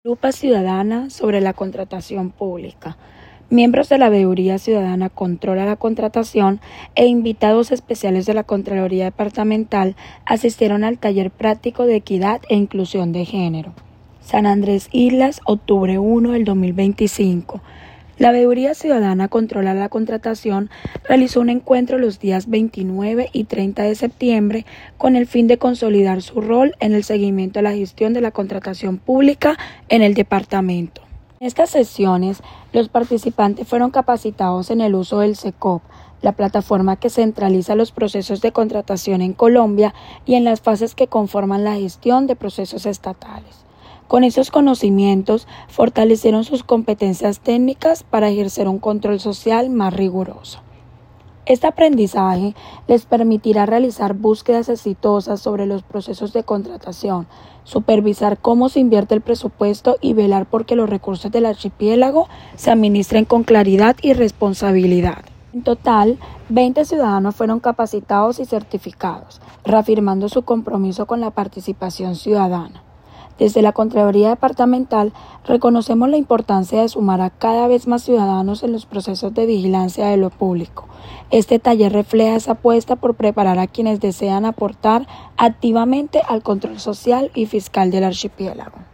Lupa ciudadana sobre la contratación pública. Miembros de la Veeduría Ciudadana controla la contratación e invitados especiales de la Contraloría Departamental asistieron al taller práctico de equidad e inclusión de género. San Andrés Islas, octubre 1 del 2025. La Veeduría Ciudadana controla la contratación realizó un encuentro los días 29 y 30 de septiembre con el fin de consolidar su rol en el seguimiento a la gestión de la contratación pública en el departamento. En estas sesiones, los participantes fueron capacitados en el uso del SECOP, la plataforma que centraliza los procesos de contratación en Colombia y en las fases que conforman la gestión de procesos estatales. Con esos conocimientos, fortalecieron sus competencias técnicas para ejercer un control social más riguroso. Este aprendizaje les permitirá realizar búsquedas exitosas sobre los procesos de contratación, supervisar cómo se invierte el presupuesto y velar por que los recursos del archipiélago se administren con claridad y responsabilidad. En total, 20 ciudadanos fueron capacitados y certificados, reafirmando su compromiso con la participación ciudadana. Desde la Contraloría Departamental reconocemos la importancia de sumar a cada vez más ciudadanos en los procesos de vigilancia de lo público. Este taller refleja esa apuesta por preparar a quienes desean aportar activamente al control social y fiscal del archipiélago.